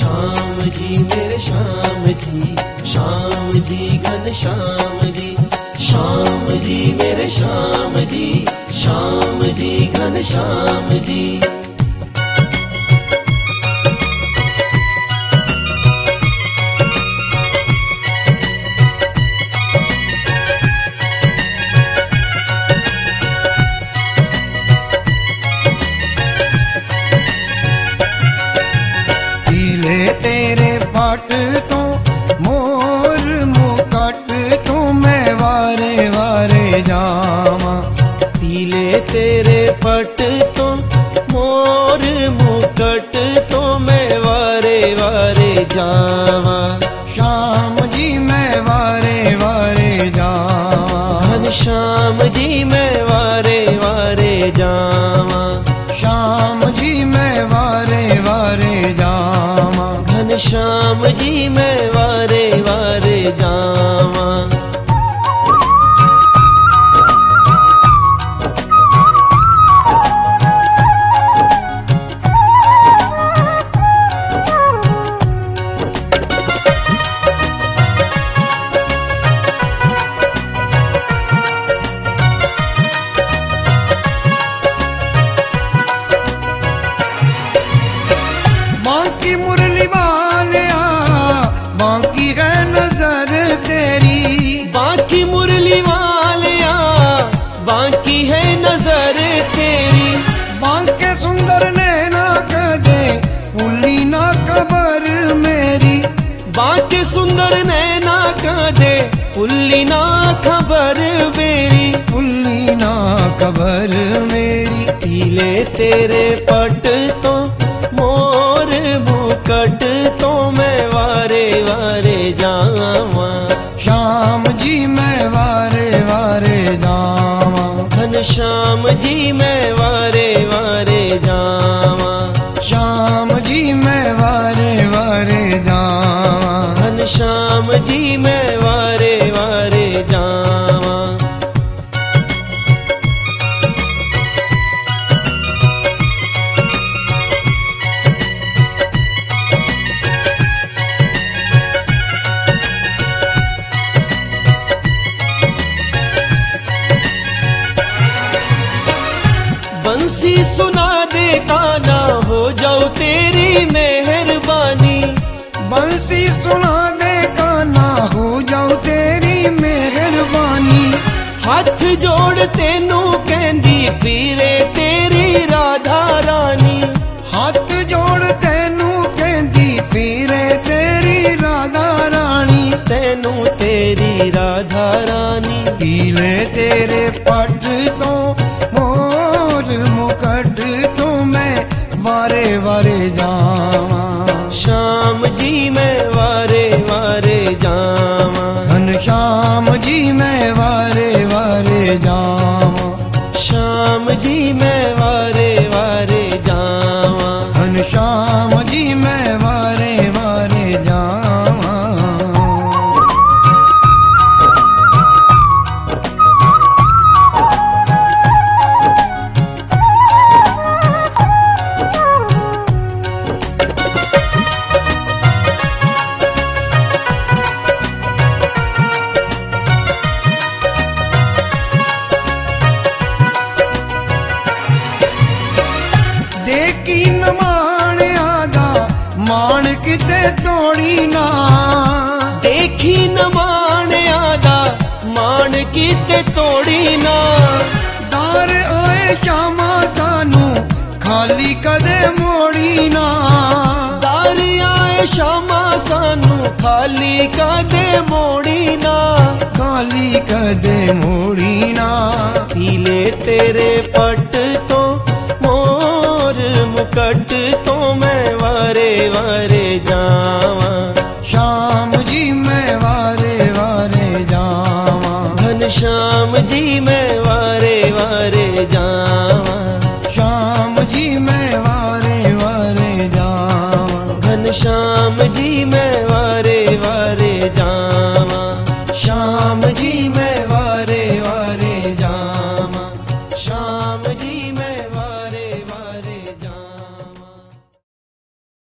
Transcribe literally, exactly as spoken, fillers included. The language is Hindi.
श्याम जी मेरे श्याम जी, श्याम जी घन श्याम जी, श्याम जी मेरे श्याम जी, श्याम जी घन श्याम जी। तेरे पट तो मोर मुकट तो मैं वारे वारे जावा। पीले तेरे पट तो मोर मुकट तो मैं वारे वारे जावा। श्याम जी मैं वारे वारे जावा। घन श्याम जी मैं वारे वारे जावा। श्याम जी मैं वारे वारे जावा। घन श्याम जी मैं वारे वारे जावा। बांकी मुरली वालिया बांकी है नजर तेरी। बांकी मुरली वालिया बांकी है नजर तेरी। बांके सुंदर नैना कदे पुल्ली ना खबर मेरी। बांके सुंदर नैना कदे पुल्ली ना खबर मेरी। पुल्ली ना खबर मेरी। पीले तेरे पट तो मोर मुकट तो मैं वारे वारे जावा। श्याम जी मैं वारे वारे जावा। घन श्याम जी मैं वारे वारे जावा। श्याम जी मैं वारे वारे जावा। घन श्याम जी मैं वारे वारे जावा। बंसी सुना दे गाना हो जाओ तेरी मेहरबानी। बंसी सुना दे गाना हो जाओ तेरी मेहरबानी। हाथ जोड़ तेनू कहंदी फिरे तेरी राधा रानी। हाथ जोड़ तेनू कहंदी फिरे तेरी राधा रानी। तेनू तेरी राधा रानी। पीले तेरे पट तो मोर मुकट तो मैं वारे वारे जावा। श्याम जी मैं वारे वारे जावा। घन श्याम जी मैं वारे वारे जावा। श्याम जी मैं वारे वारे जावा। घन श्याम जी मैं वारे वारे जावा। देखी न मान आदा मान किते तोड़ी ना। देखी न मान आदा मान किते तोड़ी ना। दार आए श्यामा सानू खाली कदे मोड़ी ना। दार आए श्यामा सानू खाली कदे मोड़ी ना। खाली कदे मोड़ी ना। पीले तेरे पट तो मोर मुकट तो मैं वारे वारे जावा। श्याम जी मैं वारे वारे जावा। घन श्याम जी मैं वारे वारे जावा। श्याम जी मैं वारे वारे जावा। घन श्याम जी मैं वारे वारे